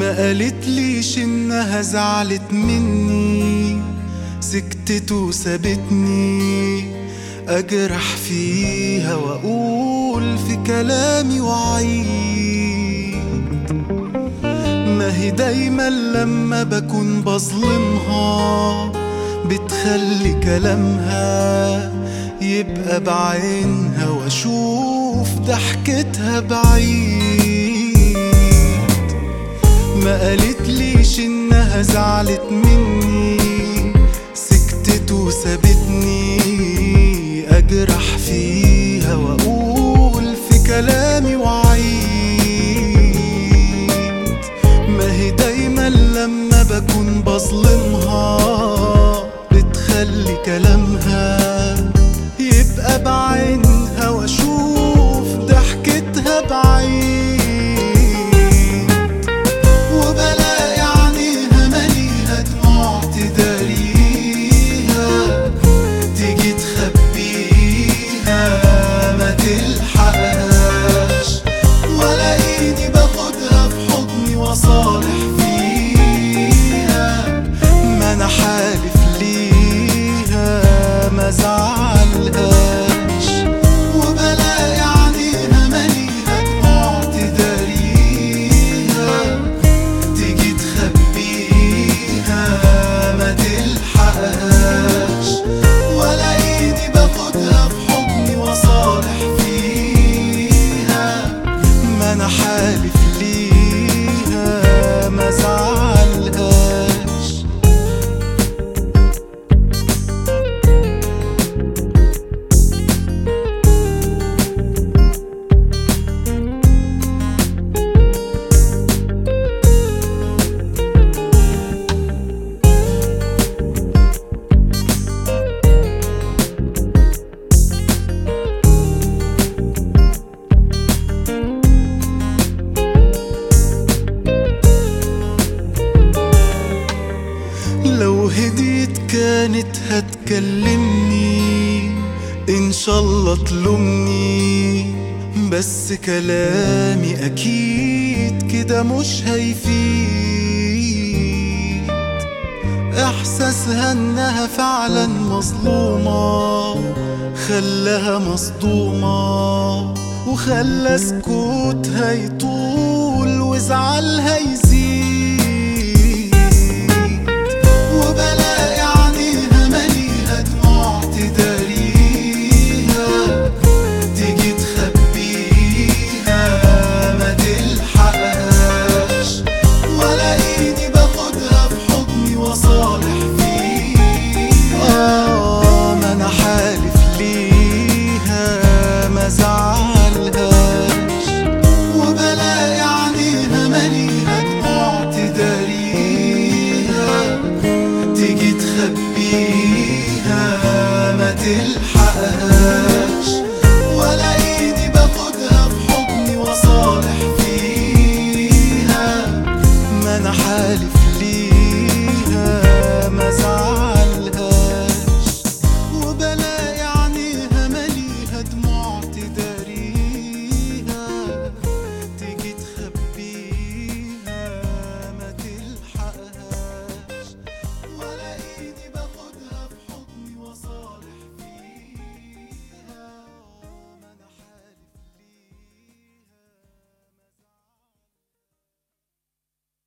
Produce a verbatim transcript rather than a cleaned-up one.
ما قالت ليش انها زعلت مني، سكتت وسابتني اجرح فيها واقول في كلامي وعيد. ما هي دايما لما بكون بظلمها بتخلي كلامها يبقى بعينها واشوف ضحكتها بعيد. ما قالت ليش انها زعلت مني، سكتت وسابتني اجرح فيها واقول في كلامي وعيد. ما هي دايما لما بكون بظلمها بتخلي كلامها يبقى بعينها واشوف ضحكتها بعيد. وبلاقي عينيها مليها دموع تداريها، تيجي تخبيها ما تلحقهاش، والاقيني باخدها في حضني وصالح فيها. ما انا حالف ليها ما زعلهاش. وبلاقي عينيها مليها دموع تداريها، تيجي تخبيها ما تلحقهاش، والاقيني باخدها في حضني وصالح فيها. ما انا حالف ليها ما زعلهاش. لو هديت كانت هتكلمني إن شاء الله تلومني، بس كلامي أكيد كده مش هيفيد. إحساسها إنها فعلا مظلومة خلاها مصدومة، وخلى سكوتها يطول وزعلها يزيد. وبلاقي عينيها مليها دموع تداريها، تيجي تخبيها ما تلحقهاش، والاقيني باخدها في حضني وصالح فيها. آه ما انا حالف ليها ما زعلهاش. وبلاقي عينيها مليها دموع تداريها، تيجي تخبيها ما تلحقهاش، والاقيني باخدها في حضني وصالح فيها. ما انا حالف